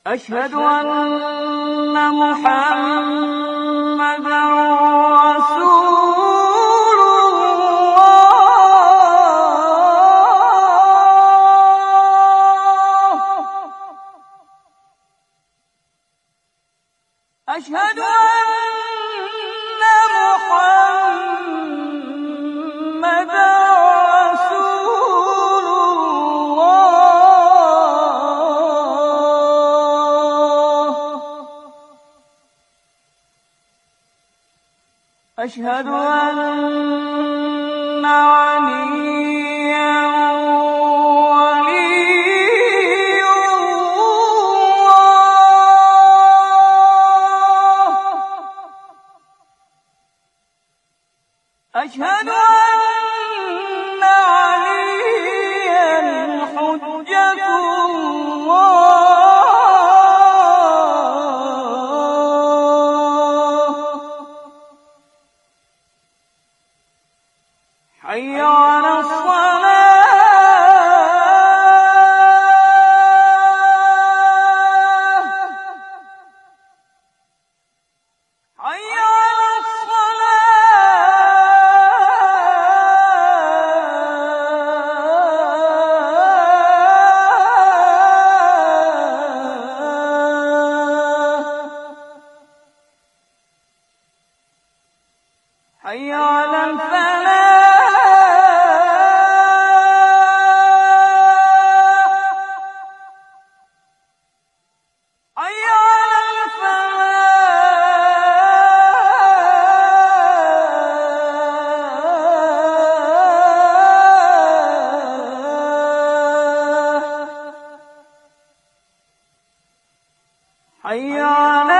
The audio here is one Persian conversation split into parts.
أشهد أن محمدًا رسول الله. أشهد أن محمدًا رسول الله. أشهد أن عليا ولي الله. أشهد أن عليا حجة الله. حي على الصلاة. حي على الصلاة. حي على الفلاح. حي على الفلاح. حي على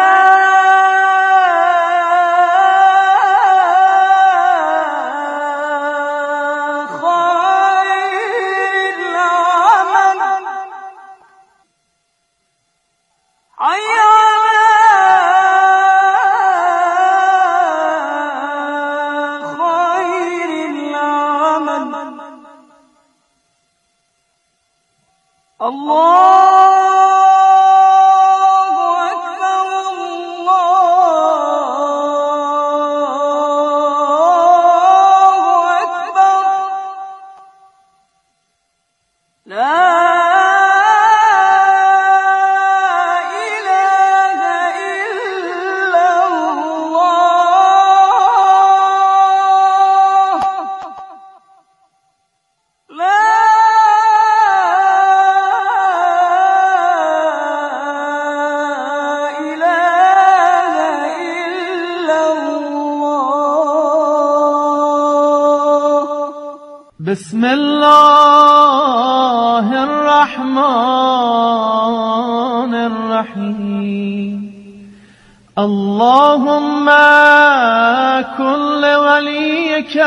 خير العمل. حي على خير العمل. الله أكبر. الله أكبر. لا إله إلا الله. لا إله إلا الله. بسم الله الرحمن الرحيم. اللهم كن لوليك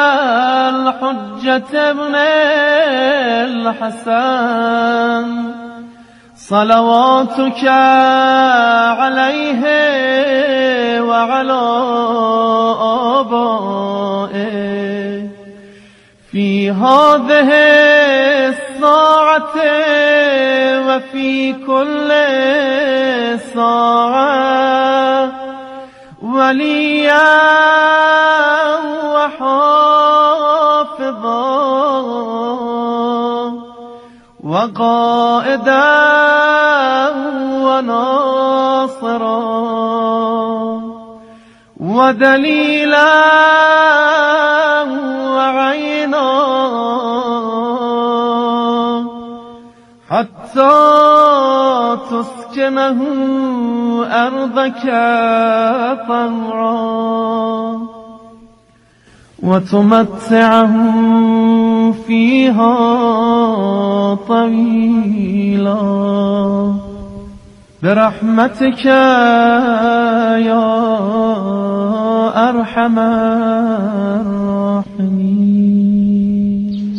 الحجة ابن الحسن صلواتك عليه وعلى آبائه في هذه الساعة وفي كل ساعة وليا وحافظا وقائدا وناصرا ودليلا وعينا حتى تسكنه أرضك طوعا وتمتعه فيها طويلا برحمتك يا أرحم الراحمين.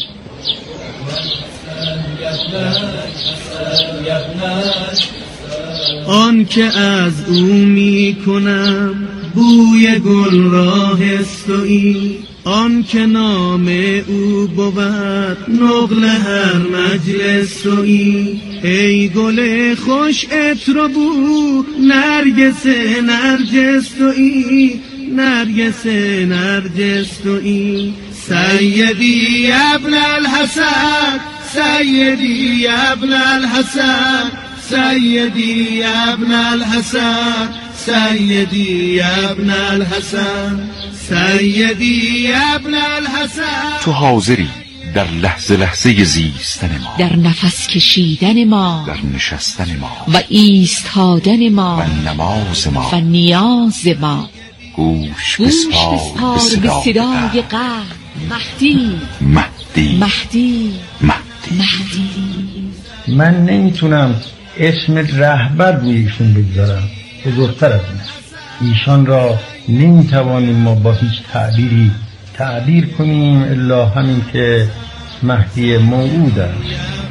آن که از او می کنم بوی گل را حس تویی، آن که نام او بود نقل هر مجلس روی. ای گل خوش عطر و بو نرگس نرجس تویی، نرگس نرجس تویی. سیدی ابن الحسن، سیدی ابن الحسن، سیدی ابن الحسن، سیدی ابن الحسن، سیدی ابن الحسن. تو حاضری در لحظه لحظه زیستن ما، در نفس کشیدن ما، در نشستن ما و ایستادن ما و نماز ما و نیاز ما. گوش بسپار به صدای قلب. مهدی مهدی مهدی مهدی. مهدی. من نمیتونم اسم رهبر روی ایشون بگذارم، بزرگتر از اینه. ایشان را نمیتوانیم ما با هیچ تعبیری تعبیر کنیم الا همین که مهدی موعود است.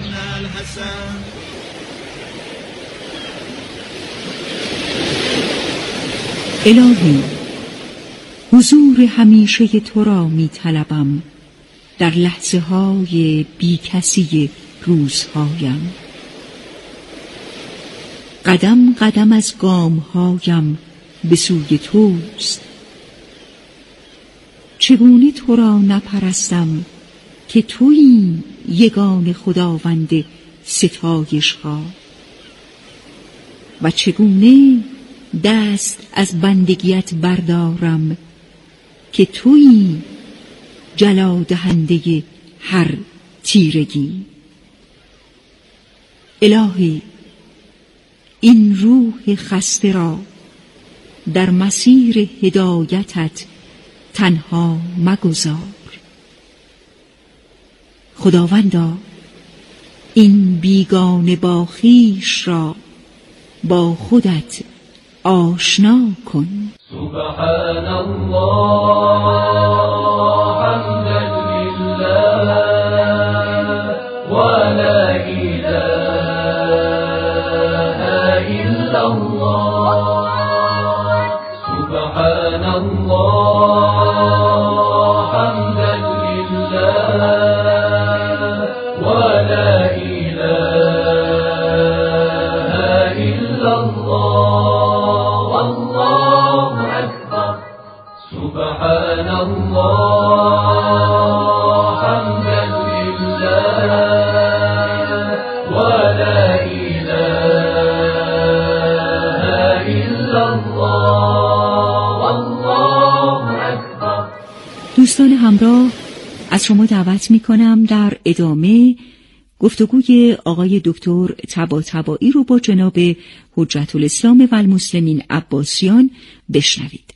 الهی، حضور همیشه تو را می طلبم در لحظه های بی کسی روزهایم. قدم قدم از گام هایم به سوی توست. چگونه تو را نپرستم که تویی یگان خداوند ستایش ها، و چگونه دست از بندگیت بردارم که تویی جلا دهنده هر تیرگی. الهی، این روح خسته را در مسیر هدایتت تنها مگذار. خداوندا، این بیگانه با خویش را با خودت آشنا کن. سبحان الله حمدا لله و لا اله الا الله. سبحان الله حمدا لله و لا اله الا الله. والله اکبر. سبحان الله حمدا لله و لا اله الا الله. والله اکبر. دوستان همراه، از شما دعوت می کنم در ادامه گفتگوی آقای دکتر طباطبایی رو با جناب حجت الاسلام و المسلمین عباسیان بشنوید.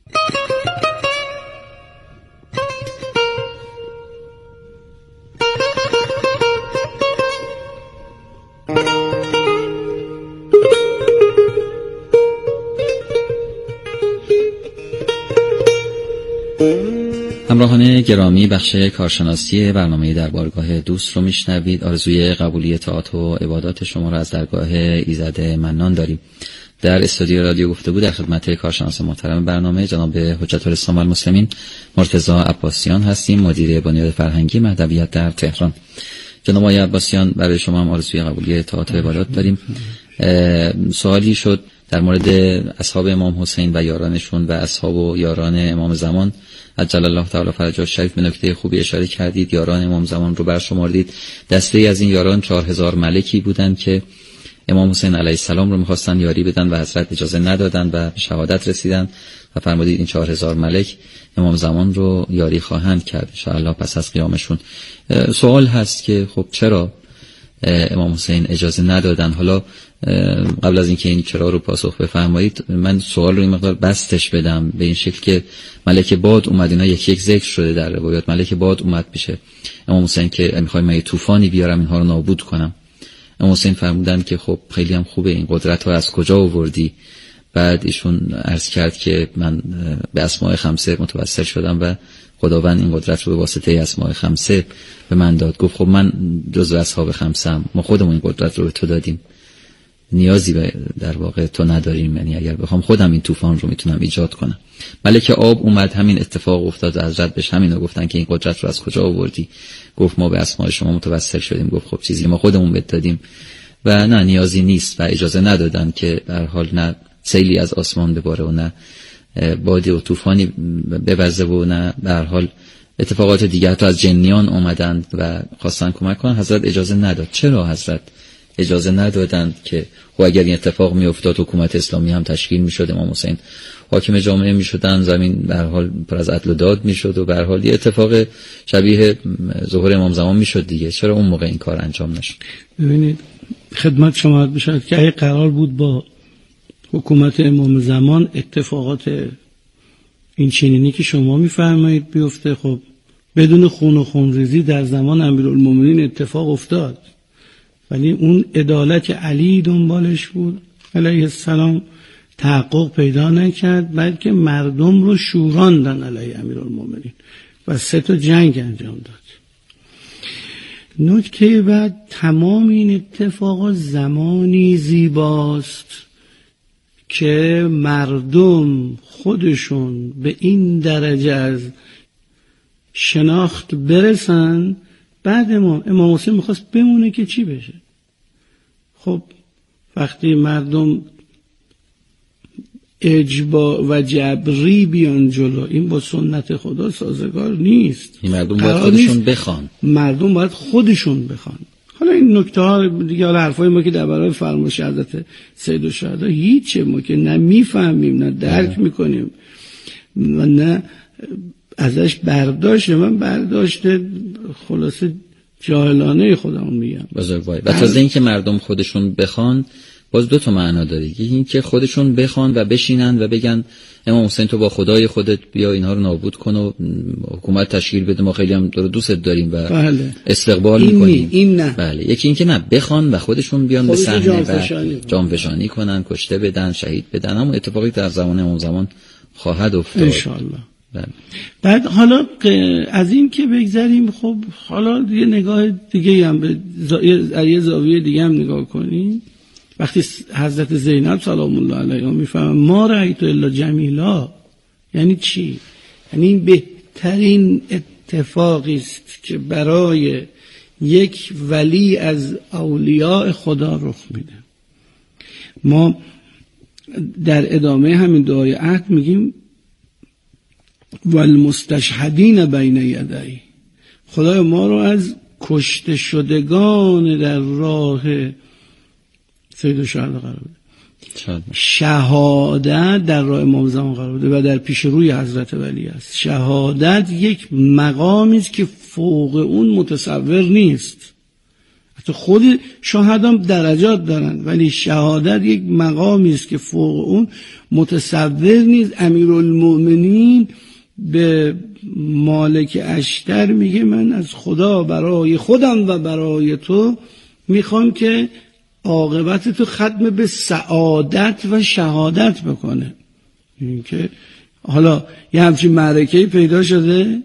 همراهان گرامی، بخش کارشناسی برنامه در بارگاه دوست رو میشنوید. آرزوی قبولی طاعات و عبادات شما را از درگاه ایزد منان داریم. در استودیو رادیو گفتگو در خدمت کارشناس محترم برنامه جناب حجت الاسلام و المسلمین مرتضی عباسیان هستیم، مدیر بنیاد فرهنگی مهدویت در تهران. جناب آقای عباسیان، برای شما هم آرزوی قبولی طاعات و عبادات داریم. سوالی شد در مورد اصحاب امام حسین و یارانشون و اصحاب و یاران امام زمان عجل الله تعالی فرجه شریف. به نکته خوبی اشاره کردید، یاران امام زمان رو برشمردید. دسته از این یاران 4000 ملکی بودند که امام حسین علیه السلام رو می‌خواستن یاری بدن و حضرت اجازه ندادن و به شهادت رسیدن و فرمودید این 4000 ملک امام زمان رو یاری خواهند کرد ان شاء الله پس از قیامشون. سوال هست که خب چرا امام حسین اجازه ندادن؟ حالا قبل از اینکه این چرا رو پاسخ بفرمایید، من سوال رو این مقدار بستش بدم به این شکل که ملک باد اومد، اینا یک یک ذکر شده در روایات، ملک باد اومد پیش امام حسین که میخوام من یه طوفانی بیارم اینها رو نابود کنم. امام حسین فرمودن که خب خیلی هم خوبه، این قدرت ها از کجا آوردی؟ بعد ایشون عرض کرد که من به اسماء خمسه متوسل شدم و خداوند این قدرت رو به واسطه اسماء خمسه به من داد. گفت خب من جزو اصحاب خمسه‌ام، ما خودمون این قدرت رو به تو دادیم. نیازی در واقع تو نداریم. یعنی اگر بخوام خودم این طوفان رو میتونم ایجاد کنم. ملک آب اومد، همین اتفاق افتاد، حضرت بهش همین رو گفتن که این قدرت رو از کجا آوردی؟ گفت ما به اسماء شما متوسل شدیم. گفت خب چیزی ما خودمون بهت دادیم و نه نیازی نیست و اجازه ندادن که به هر حال نه سیلی از آسمان بباره و نه بادی و طوفانی بوزه و نه به هر حال اتفاقات دیگه. حتی از جنیان اومدند و خواستن کمک کنن، حضرت اجازه نداد. چرا حضرت اجازه ندادند که خب اگر این اتفاق می افتاد حکومت اسلامی هم تشکیل می شد، امام حسین حاکم جامعه می شدن، زمین به هر حال پر از عدل و داد می شد و به هر حال یه اتفاق شبیه ظهور امام زمان می شد دیگه. چرا اون موقع این کار انجام نشد؟ ببینید خدمت شما بشد که اگه قرار بود با حکومت امام زمان اتفاقات این چنینی که شما میفرمایید بیفته، خب بدون خون و خونریزی در زمان امیرالمومنین اتفاق افتاد، ولی اون عدالت علی دنبالش بود علیه السلام تحقق پیدا نکرد، بلکه مردم رو شوراندن علیه امیرالمومنین و 3 جنگ انجام داد. نکته بعد، تمام این اتفاقات زمانی زیباست که مردم خودشون به این درجه از شناخت برسن. بعد امام حسین میخواست بمونه که چی بشه؟ خب وقتی مردم اجبا و جبری بیان جلو، این با سنت خدا سازگار نیست. این مردم باید خودشون بخوان. مردم باید خودشون بخوان. حالا این نکته ها دیگه، حالا حرفای ما که در برای فرمایش حضرت سید الشهدا هیچه، ما که نه میفهمیم نه درک میکنیم و نه ازش من برداشته خلاصه جاهلانه خودمون میگم. بزرگواری. و تازه این که مردم خودشون بخوان باز 2 معنی داره. یکی این که خودشون بخوان و بشینن و بگن امام حسین تو با خدای خودت بیا اینها رو نابود کن و حکومت تشکیل بده، ما خیلی هم دوست داریم و بله. استقبال میکنیم. این نه. بله. یکی این که نه، بخوان و خودشون بیان به صحنه و جانفشانی کنن، کشته بدن، شهید بدن. همون اتفاقی در زمان امام زمان خواهد افتاد انشاءالله. بعد حالا از این که بگذاریم، خب حالا یه نگاه دیگه هم به یه زاویه دیگه هم نگاه کنیم. وقتی حضرت زینب سلام الله علیها میفهمن ما رأیت الا جمیلا، یعنی چی؟ یعنی این بهترین اتفاقی است که برای یک ولی از اولیاء خدا رخ میده. ما در ادامه همین دعای عهد میگیم والمستشهدین بین یدی، خدای ما رو از کشته شدگان در راه سید الشهدا قرار بده. شهادت در راه امام زمان قرار بده و در پیش روی حضرت ولی است. شهادت یک مقامی است که فوق اون متصور نیست. حتی خود شهدا درجات دارن، ولی شهادت یک مقامی است که فوق اون متصور نیست. امیرالمومنین به مالک اشتر میگه من از خدا برای خودم و برای تو میخوام که عاقبت تو ختم به سعادت و شهادت بکنه. این که حالا یه همچین معرکه‌ای پیدا شده،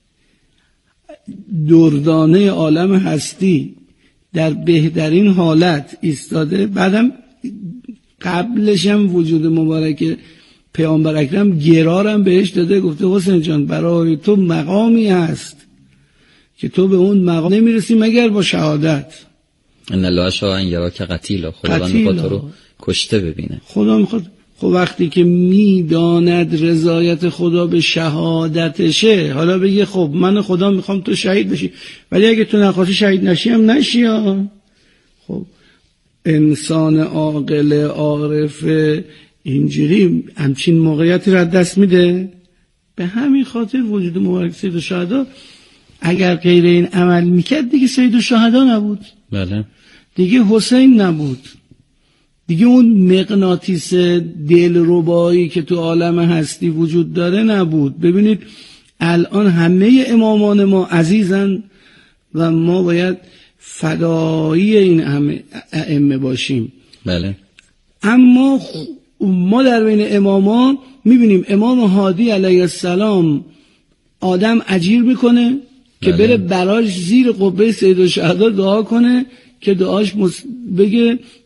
دردانه عالم هستی در بهترین حالت ایستاده، بعدم قبلش هم وجود مبارک پیامبر اکرم گرارم بهش داده، گفته حسین جان برای تو مقامی هست که تو به اون مقام نمیرسی مگر با شهادت. ان الله شاء ان یراک قتیلا، خداوند میخواد تو رو کشته ببینه. خدا میخواد. خب وقتی که میداند رضایت خدا به شهادتشه، حالا بگه خب من خدا میخوام تو شهید بشی، ولی اگه تو نخواستی شهید نشی هم نشی ها. خب انسان عاقل عارف اینجوری همچین موقعیتی را دست میده. به همین خاطر وجود مبارک سید الشهدا اگر غیر این عمل میکرد دیگه سید الشهدا نبود. بله. دیگه حسین نبود، دیگه اون مغناطیس دلربایی که تو عالم هستی وجود داره نبود. ببینید الان همه امامان ما عزیزن و ما باید فدایی این همه ائمه باشیم. بله. اما ما در بین امامان میبینیم امام هادی علیه السلام آدم اجیر میکنه که بره براش زیر قبه سید الشهدا دعا کنه که دعاش بگه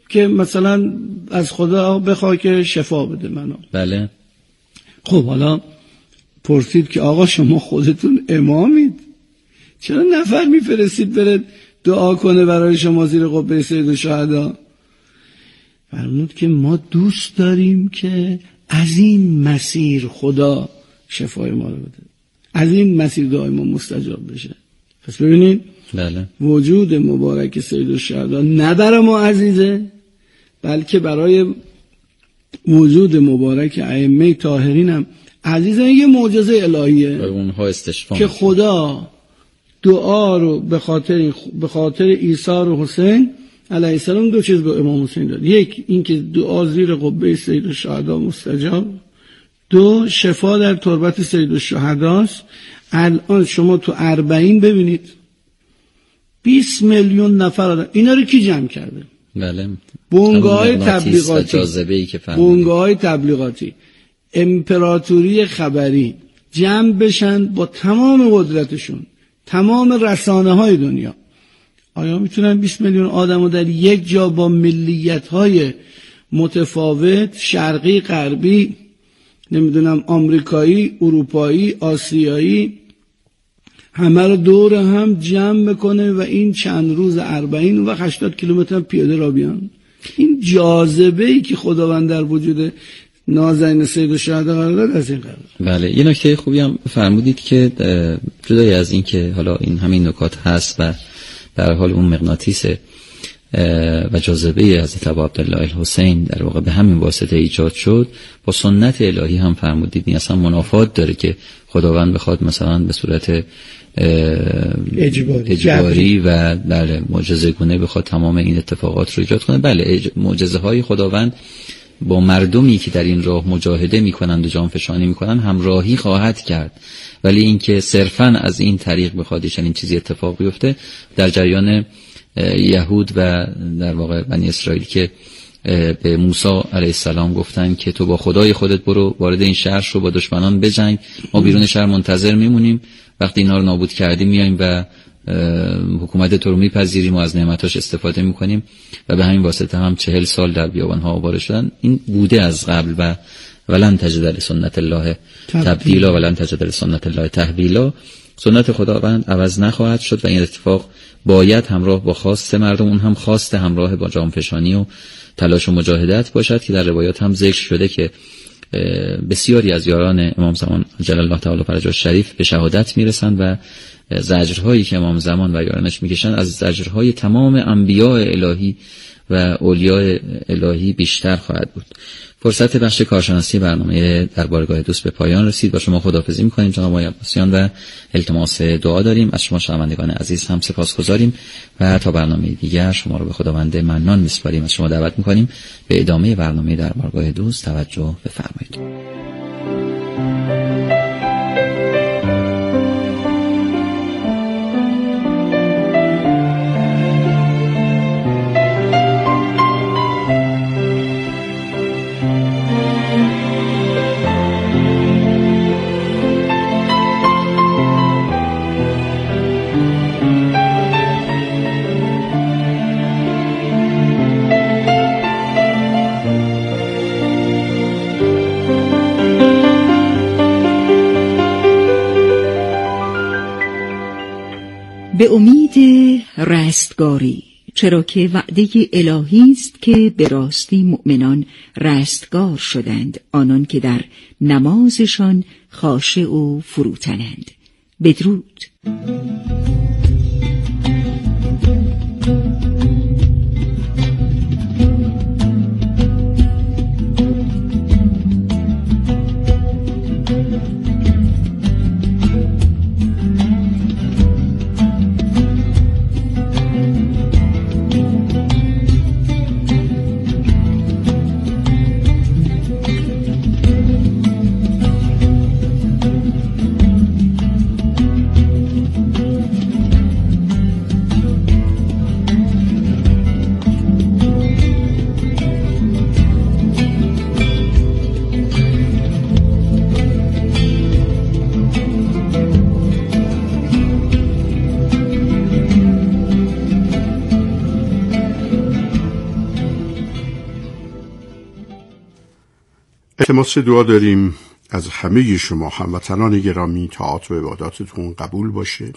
که مثلا از خدا بخواه که شفا بده منو. بله. خب حالا پرسید که آقا شما خودتون امامید، چرا نفر میفرستید بره دعا کنه برای شما زیر قبه سید الشهدا؟ فرمود که ما دوست داریم که از این مسیر خدا شفای ما رو بده، از این مسیر دعای ما مستجاب بشه. پس ببینید بله. وجود مبارک سید الشهدا نه برای ما عزیزه، بلکه برای وجود مبارک ائمه طاهرین هم عزیزه. یه معجزه الهیه اونها استشفا که خدا دعا رو به خاطر عیسی و حسین علیه السلام دو چیز به امام حسین داد. یک این که دعا زیر قبه سید الشهدا مستجاب، دو شفا در تربت سید الشهداست. الان شما تو 40 ببینید 20 میلیون نفر آدم، اینا رو کی جمع کرده؟ بله. بنگاه‌های تبلیغاتی، بنگاه‌های تبلیغاتی، امپراتوری خبری جمع بشن با تمام قدرتشون، تمام رسانه‌های دنیا. آیا میتونن 20 میلیون آدمو در یک جا با ملیت‌های متفاوت، شرقی، غربی، نمیدونم آمریکایی، اروپایی، آسیایی، همه رو دور هم جمع بکنه و این چند روز 40 و 80 کیلومتر پیاده را بیان؟ این جاذبه‌ای که خداوند در وجود نازنین سید الشهدا قرار داد از این قرار. بله. یه نکته خوبی هم فرمودید که جدای از این که حالا این همین نکات هست و در حال اون مغناطیس و جاذبه حضرت ابو عبدالله الحسین در واقع به همین واسطه ایجاد شد، با سنت الهی هم فرمودید این اصلا منافات داره که خداوند بخواد مثلا به صورت اجباری و بله معجزه گونه بخواد تمام این اتفاقات رو ایجاد کنه. بله معجزه های خداوند با مردمی که در این راه مجاهده میکنند و جانفشانی میکنند همراهی خواهد کرد، ولی اینکه صرفاً از این طریق بخواد این چیزی اتفاق بیفته در جریان یهود و در واقع بنی اسرائیل که به موسی علیه السلام گفتن که تو با خدای خودت برو وارد این شهر شو، با دشمنان بجنگ، ما بیرون شهر منتظر میمونیم، وقتی اینا رو نابود کردیم میایم و حکومت تو رو میپذیریم و از نعمتاش استفاده میکنیم. و به همین واسطه هم 40 سال در بیابانها آواره شدن. این بوده از قبل و ولن تجد لسنت الله تبدیلا ولن تجد لسنت الله تحویلا. سنت خداوند عوض نخواهد شد و این اتفاق باید همراه با خواست مردم، اون هم خواست همراه با جانفشانی و تلاش و مجاهدت باشد که در روایات هم ذکر شده که بسیاری از یاران امام زمان جل الله تعالی فرجه شریف به شهادت میرسند و زجرهایی که امام زمان و یارانش میکشن از زجرهای تمام انبیاء الهی و اولیاء الهی بیشتر خواهد بود. فرصت بخش کارشناسی برنامه در بارگاه دوست به پایان رسید. با شما خداحافظی می‌کنیم جناب آقای عباسیان و التماس دعا داریم. از شما شنوندگان عزیز هم سپاسگزاریم و تا برنامه دیگر شما رو به خداوند منان می‌سپاریم. از شما دعوت می‌کنیم به ادامه برنامه در بارگاه دوست توجه بفرمایید. به امید رستگاری، چرا که وعده الهی است که به راستی مؤمنان رستگار شدند، آنان که در نمازشان خاشع و فروتنند. بدرود. التماس دعا داریم از همه شما هموطنان گرامی، طاعات و عباداتتون قبول باشه.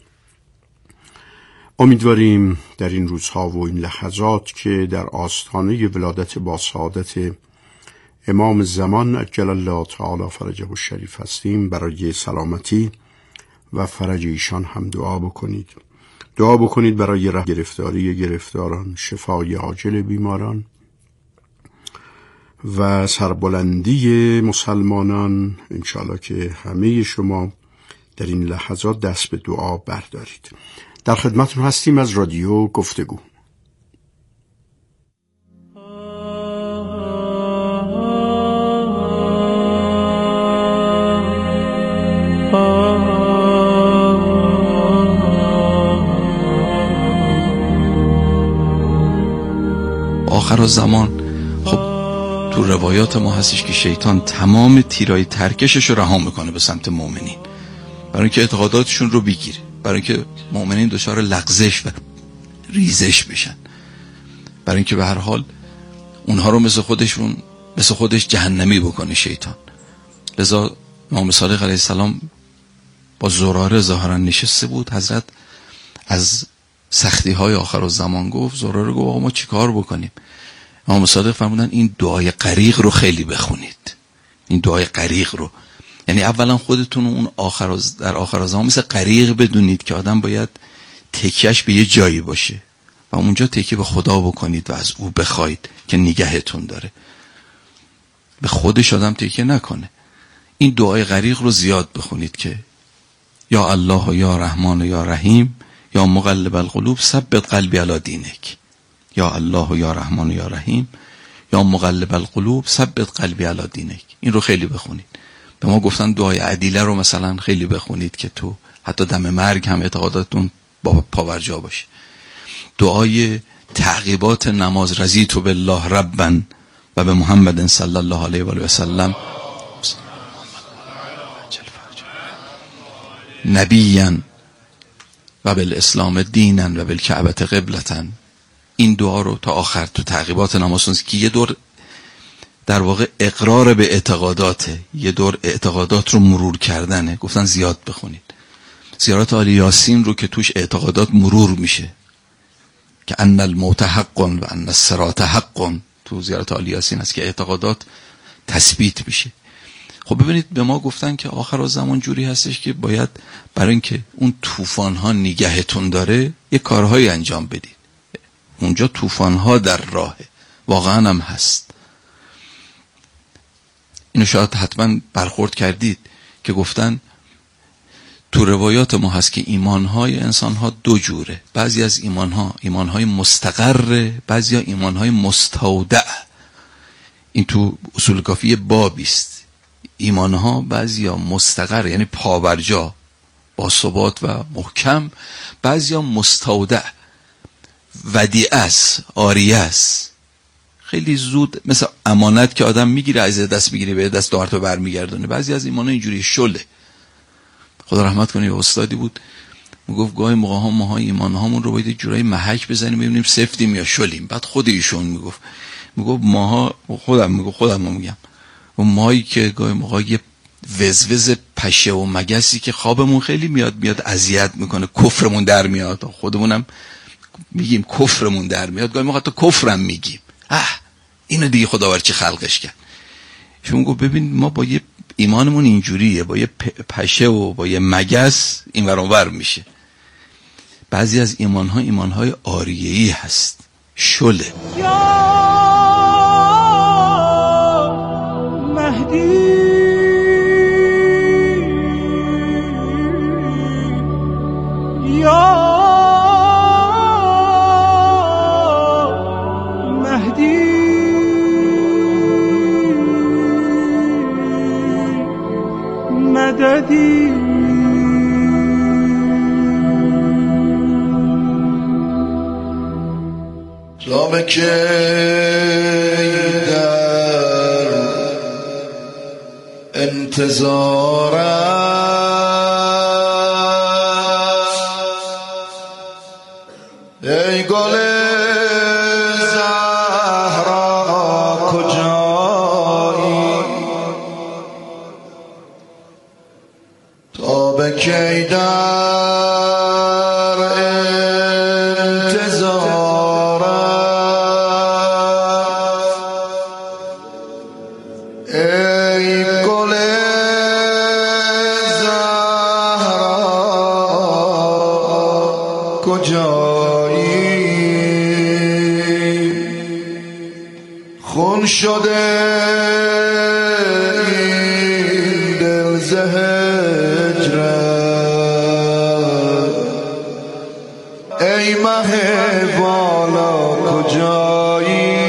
امیدواریم در این روزها و این لحظات که در آستانه ولادت با سعادت امام زمان عجل الله تعالی فرجه الشریف هستیم، برای سلامتی و فرج ایشان هم دعا بکنید. دعا بکنید برای رفع گرفتاری گرفتاران، شفای عاجل بیماران و سربلندی مسلمانان. انشاءالله که همه شما در این لحظات دست به دعا بردارید. در خدمتتون هستیم از رادیو گفتگو. آخر الزمان خب تو روایات ما هستش که شیطان تمام تیرای ترکشش رو رها میکنه به سمت مؤمنین، برای اینکه اعتقاداتشون رو بگیره، برای اینکه مؤمنین دچار لغزش و ریزش بشن، برای اینکه به هر حال اونها رو مثل خودش جهنمی بکنه شیطان. لذا امام صادق علیه السلام با زراره ظاهرا نشسته بود، حضرت از سختی های آخر الزمان گفت، زراره گفت آقا ما چی کار بکنیم؟ امام صادق فرمودن این دعای غریق رو خیلی بخونید. این دعای غریق رو، یعنی اولا خودتون اون در آخر الزمان مثل غریق بدونید که آدم باید تکیهش به یه جایی باشه و اونجا تکیه به خدا بکنید و از او بخواید که نگهتون داره، به خودش آدم تکیه نکنه. این دعای غریق رو زیاد بخونید که یا الله و یا رحمان و یا رحیم یا مقلب القلوب ثبت قلبی علی دینک. یا الله و یا رحمان و یا رحیم یا مقلب القلوب ثبت قلبی علی دینک. این رو خیلی بخونید. به ما گفتن دعای عدیله رو مثلا خیلی بخونید که تو حتی دم مرگ هم اعتقاداتون با پاورجا باشه. دعای تعقیبات نماز رضیت بالله ربا و به محمد صلی الله علیه و سلم نبیاً و بالاسلام دیناً و بالکعبه قبلةً. این دعا رو تا آخر تو تعقیبات نماز که یه دور در واقع اقرار به اعتقاداته، یه دور اعتقادات رو مرور کردنه. گفتن زیاد بخونید. زیارت آل یاسین رو که توش اعتقادات مرور میشه که ان الموت حق و ان الصراط حق، تو زیارت آل یاسین هست که اعتقادات تثبیت میشه. خب ببینید به ما گفتن که آخر الزمان جوری هستش که باید برای اینکه اون طوفان ها نگهتون داره یه کارهایی انجام بدید. اونجا طوفان ها در راهه، واقعا هم هست. اینو شاید حتما برخورد کردید که گفتن تو روایات ما هست که ایمانهای انسانها دو جوره. بعضی از ایمانهای مستقر، بعضی ها ایمانهای مستودع. این تو اصول کافی بابیست. ایمانها بعضی ها مستقر یعنی پابرجا با ثبات و محکم، بعضی ها مستودع ودیعه است، عاریه است، خیلی زود مثل امانت که آدم میگیره از دست میگیره به دست دوباره تو برمیگردونه. بعضی از ایمانها اینجوری شله. خدا رحمت کنه، خدادی بود میگفت گاهی موقع ها ماها ایمانهامون رو باید جورایی محک بزنیم ببینیم سفتیم یا شلیم. بعد خود ایشون میگفت ماها خودم میگم و ماهی که گاهی موقع یه وزوز پشه و مگسی که خوابمون خیلی میاد اذیت میکنه، کفرمون در میاد، خودمونم میگیم کفرمون در میاد، گاهی موقع تو کفرم میگیم. اینو دیگه خداوند چه خلقش کرد. شما گفت ببین ما با یه ایمانمون اینجوریه، با یه پشه و با یه مگس این ور اون ور میشه. بعضی از ایمانهای عاریه‌ای هست، شله. یا مهدی یا مددی لامکه در انتظار ای گل زهرا کجایی به کی در انتظار ای گل زهرا کجایی خون شده این دل ز هجرت ای مه بالا کجایی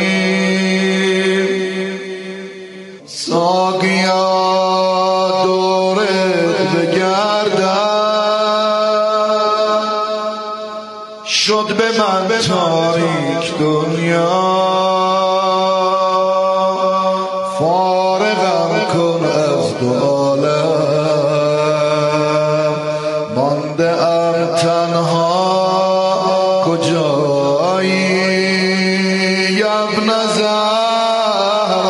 ساقیا دورت بگردم شد به من تاریک دنیا فارغم کن از دو عالم مانده ام تنها کجایی ابن زهرا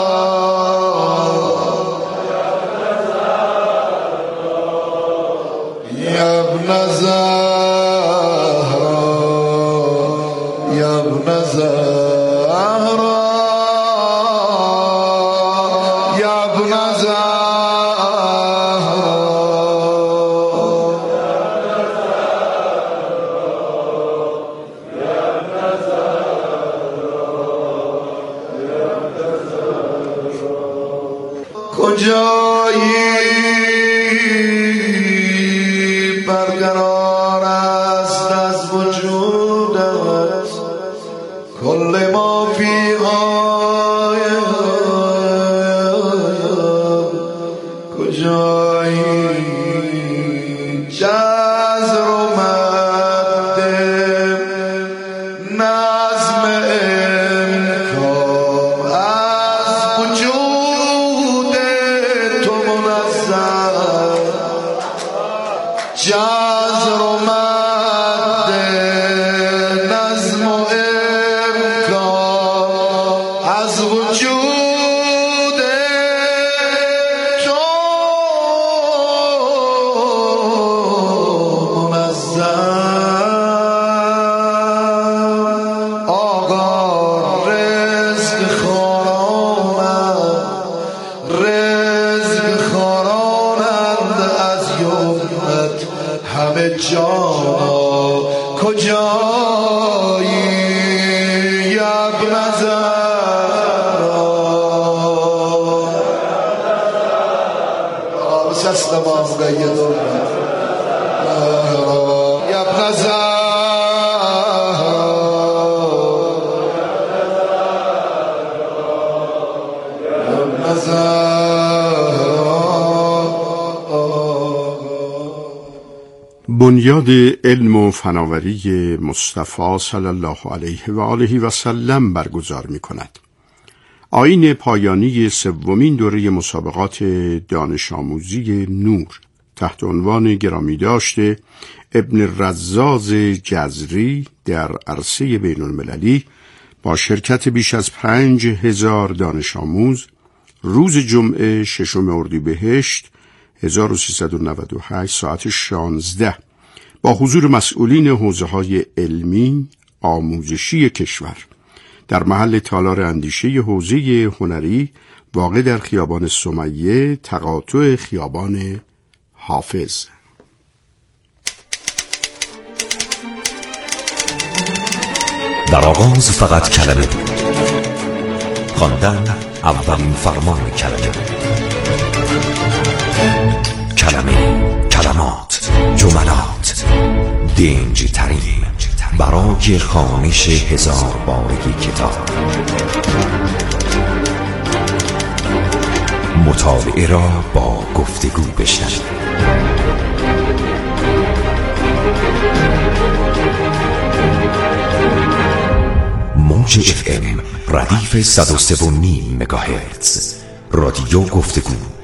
ابن زهرا ابن زهرا ابن کجایی برقرار است از وجودت کل ما فیها کجایی جزر و مد نظم امکان از وجود تو منزه جزر و مد نظم و امکان از وجود تو منزه آقا رزق خورانند از یمنت همه جانا کجایی ابن زهرا سست ما مقید ابن زهرا ابن بنیاد علم و فناوری مصطفی صلی الله علیه و آله و سلم برگزار می کند. آیین پایانی سومین دوره مسابقات دانش آموزی نور تحت عنوان گرامی داشته ابن رزاز جزری در عرصه بین المللی با شرکت بیش از 5000 دانش آموز روز جمعه 6 اردیبهشت 1398 ساعت 16 با حضور مسئولین حوزه‌های علمی، آموزشی کشور در محل تالار اندیشه حوزه هنری واقع در خیابان سمیه تقاطع خیابان حافظ. در آغاز فقط کلمه بود، خواندن اولین فرمان کلمه بود. کلمه، کلمات، جملات دنج ترین برای خوانش 1000 بارگی کتاب. مطالعه را با گفتگو بشنوید. موج FM ردیف 103.5 مگاهرتز رادیو گفتگو